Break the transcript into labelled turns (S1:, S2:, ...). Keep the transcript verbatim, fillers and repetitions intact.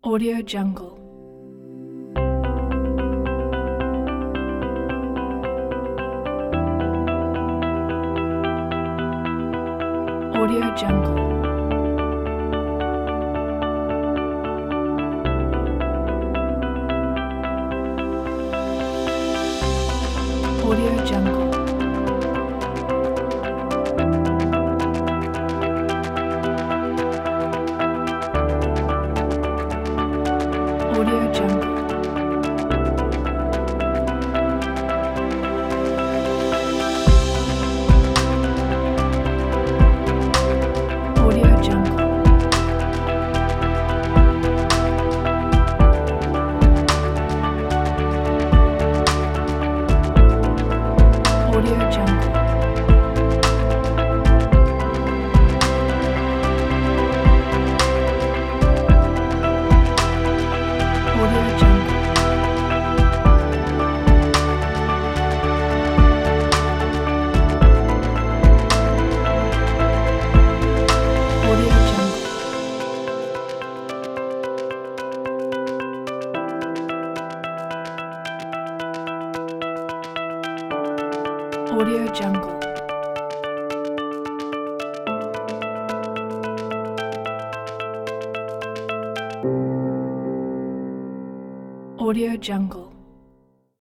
S1: Audio Jungle. Audio Jungle. Audio Jungle. Audio Jungle. Audio Jungle. Audio Jungle. Audio Jungle. Audio Jungle. Audio Jungle. Audio Jungle.